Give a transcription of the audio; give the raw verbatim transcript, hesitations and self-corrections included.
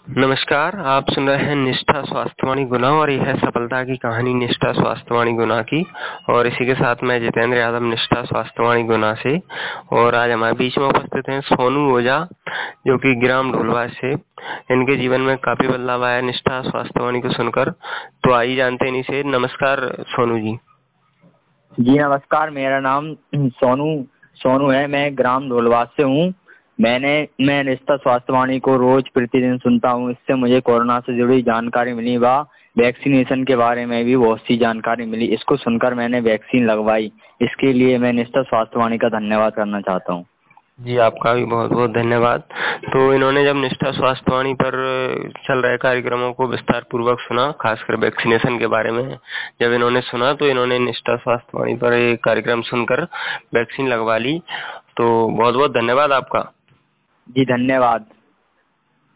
नमस्कार, आप सुन रहे हैं निष्ठा स्वास्थ्यवाणी गुना और यह है सफलता की कहानी निष्ठा स्वास्थ्यवाणी गुना की। और इसी के साथ मैं जितेंद्र यादव निष्ठा स्वास्थ्यवाणी गुना से। और आज हमारे बीच में उपस्थित हैं सोनू ओझा, जो कि ग्राम ढोलवा से। इनके जीवन में काफी बदलाव आया निष्ठा स्वास्थ्यवाणी को सुनकर। तो आइए जानते हैं इनसे। नमस्कार सोनू जी। जी नमस्कार, मेरा नाम सोनू सोनू है। मैं ग्राम ढोलवा से हूँ। मैंने मैं निष्ठा स्वास्थ्यवाणी को रोज प्रतिदिन सुनता हूँ। इससे मुझे कोरोना से जुड़ी जानकारी मिली व वैक्सीनेशन के बारे में भी बहुत सी जानकारी मिली। इसको सुनकर मैंने वैक्सीन लगवाई। इसके लिए मैं निष्ठा स्वास्थ्यवाणी का धन्यवाद करना चाहता हूँ। जी, आपका भी बहुत बहुत धन्यवाद। तो इन्होंने जब निष्ठा स्वास्थ्यवाणी पर चल रहे कार्यक्रमों को विस्तार पूर्वक सुना, खासकर वैक्सीनेशन के बारे में जब इन्होंने सुना, तो इन्होंने निष्ठा स्वास्थ्यवाणी पर एक कार्यक्रम सुनकर वैक्सीन लगवा ली। तो बहुत बहुत धन्यवाद आपका। जी धन्यवाद।